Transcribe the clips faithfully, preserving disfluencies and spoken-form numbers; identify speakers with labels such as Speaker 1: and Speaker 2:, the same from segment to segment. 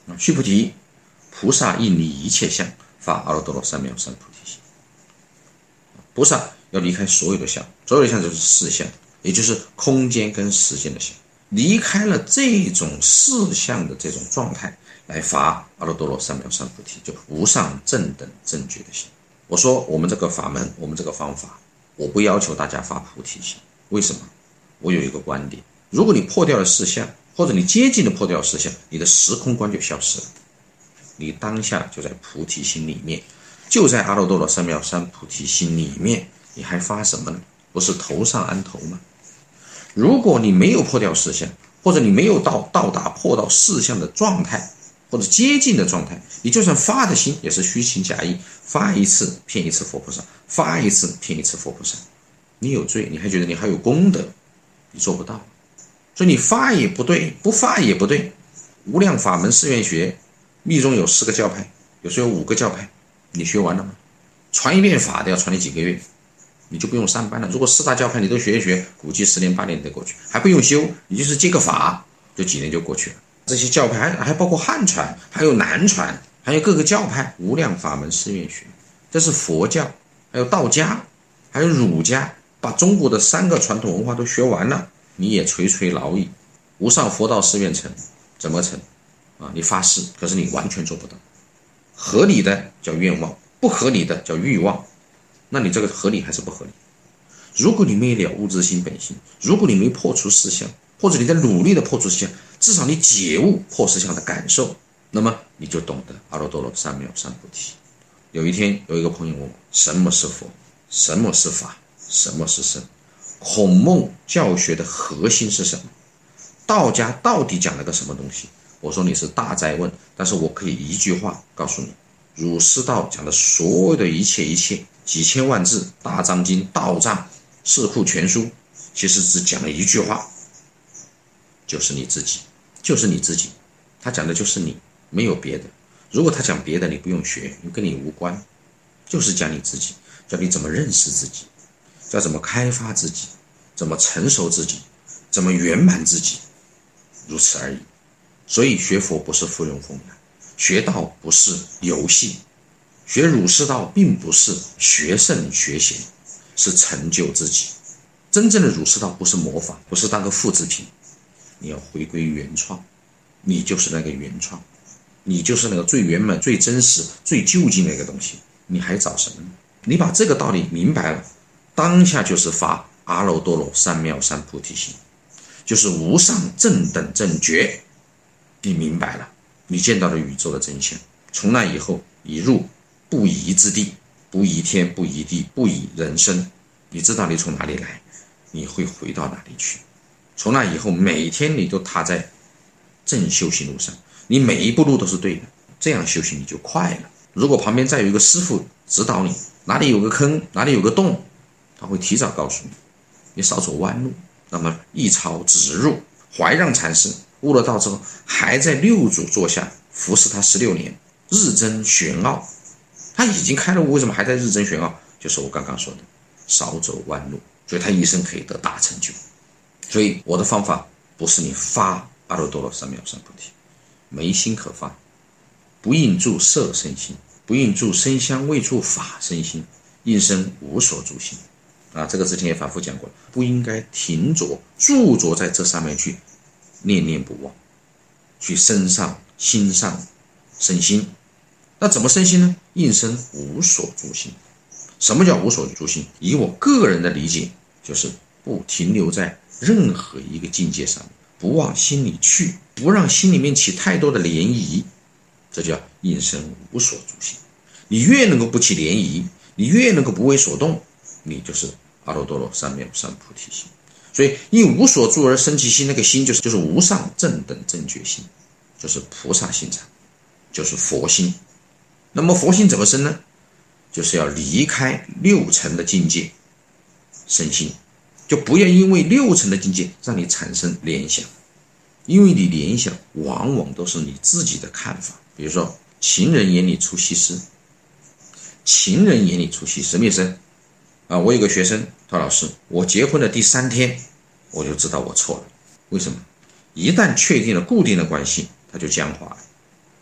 Speaker 1: 须菩提，菩萨应离一切相，发阿耨多罗三藐三菩提心。菩萨要离开所有的相，所有的相就是四相，也就是空间跟时间的相。离开了这种四相的这种状态，来发阿耨多罗三藐三菩提，就无上正等正觉的心。我说我们这个法门，我们这个方法，我不要求大家发菩提心。为什么？我有一个观点，如果你破掉了四相，或者你接近的破掉四相，你的时空观就消失了。你当下就在菩提心里面，就在阿耨多罗三藐三菩提心里面，你还发什么呢？不是头上安头吗？如果你没有破掉四相，或者你没有到到达破到四相的状态，或者接近的状态，你就算发的心也是虚情假意，发一次骗一次佛菩萨，发一次骗一次佛菩萨。你有罪，你还觉得你还有功德，你做不到。所以你发也不对，不发也不对。无量法门寺院学，密宗有四个教派，有时候有五个教派，你学完了吗？传一遍法都要传你几个月，你就不用上班了。如果四大教派你都学一学，估计十年八年得过去，还不用修，你就是接个法，就几年就过去了。这些教派还还包括汉传，还有南传，还有各个教派，无量法门寺院学，这是佛教，还有道家，还有儒家，把中国的三个传统文化都学完了，你也垂垂老矣。无上佛道寺院成，怎么成啊？你发誓，可是你完全做不到。合理的叫愿望，不合理的叫欲望。那你这个合理还是不合理？如果你没了悟自心本性，如果你没破除四相，或者你在努力的破除四相，至少你解悟破四相的感受，那么你就懂得阿耨多罗三藐三菩提。有一天有一个朋友问我，什么是佛？什么是法？什么是僧？孔孟教学的核心是什么？道家到底讲了个什么东西？我说你是大哉问，但是我可以一句话告诉你，儒释道讲的所有的一切一切，几千万字大藏经、道藏、四库全书，其实只讲了一句话，就是你自己，就是你自己。他讲的就是你，没有别的。如果他讲别的，你不用学，因为跟你无关，就是讲你自己，教你怎么认识自己，教怎么开发自己，怎么成熟自己，怎么圆满自己，如此而已。所以学佛不是附庸风雅，学道不是游戏，学儒释道并不是学圣学贤，是成就自己。真正的儒释道不是模仿，不是当个复制品，你要回归原创，你就是那个原创，你就是那个最圆满、最真实、最究竟的一个东西，你还找什么呢？你把这个道理明白了，当下就是发阿耨多罗三藐三菩提心，就是无上正等正觉。你明白了，你见到了宇宙的真相，从那以后已入不疑之地，不疑天，不疑地，不疑人生。你知道你从哪里来，你会回到哪里去。从那以后每天你都踏在正修行路上，你每一步路都是对的，这样修行你就快了。如果旁边再有一个师父指导你，哪里有个坑，哪里有个洞，他会提早告诉你，你少走弯路。那么一朝直入，怀让禅师悟了道之后，还在六祖座下服侍他十六年，日臻玄奥。他已经开了悟，为什么还在日臻玄奥？就是我刚刚说的，少走弯路，所以他一生可以得大成就。所以我的方法不是你发阿耨多罗三藐三菩提，没心可发，不应住色身心，不应住声香味触法身心，应生无所住心。啊，这个之前也反复讲过了，不应该停着驻着在这上面去念念不忘，去身上心上身心。那怎么身心呢？应生无所住心。什么叫无所住心？以我个人的理解，就是不停留在任何一个境界上，不往心里去，不让心里面起太多的涟漪，这叫应生无所住心。你越能够不起涟漪，你越能够不为所动，你就是阿耨多罗三藐三菩提心。所以因无所住而生其心，那个心就是就是无上正等正觉心，就是菩萨心禅，就是佛心。那么佛心怎么生呢？就是要离开六层的境界生心，就不要因为六层的境界让你产生联想，因为你联想往往都是你自己的看法。比如说情人眼里出西施，情人眼里出西施什么意思啊？我有个学生他老师，我结婚的第三天我就知道我错了。为什么？一旦确定了固定的关系，它就僵化了。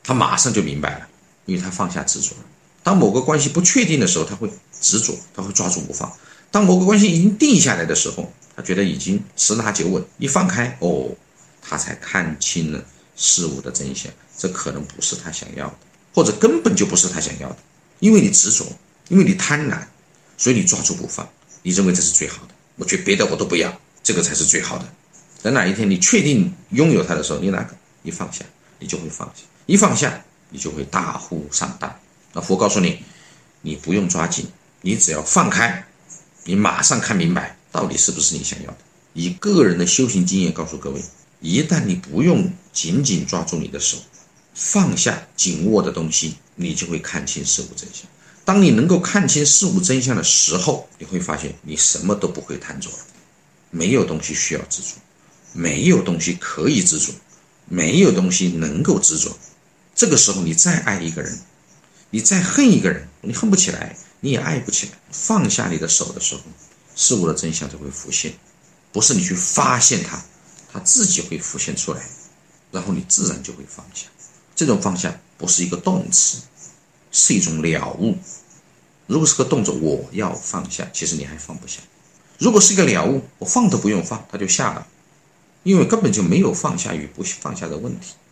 Speaker 1: 他马上就明白了，因为他放下执着了。当某个关系不确定的时候，他会执着，他会抓住不放。当某个关系已经定下来的时候，他觉得已经十拿九稳，一放开，哦，他才看清了事物的真相，这可能不是他想要的，或者根本就不是他想要的。因为你执着，因为你贪婪，所以你抓住不放，你认为这是最好的，我觉得别的我都不要，这个才是最好的。等哪一天你确定拥有它的时候，你哪个一放下，你就会放下，一放下你就会大呼上当。那佛告诉你，你不用抓紧，你只要放开，你马上看明白到底是不是你想要的。以个人的修行经验告诉各位，一旦你不用紧紧抓住你的手，放下紧握的东西，你就会看清事物真相。当你能够看清事物真相的时候，你会发现你什么都不会贪着了。没有东西需要执着，没有东西可以执着，没有东西能够执着。这个时候你再爱一个人，你再恨一个人，你恨不起来，你也爱不起来。放下你的手的时候，事物的真相就会浮现，不是你去发现它，它自己会浮现出来，然后你自然就会放下。这种放下不是一个动词，是一种了悟。如果是个动作，我要放下，其实你还放不下。如果是一个了悟，我放都不用放，它就下了，因为根本就没有放下与不放下的问题。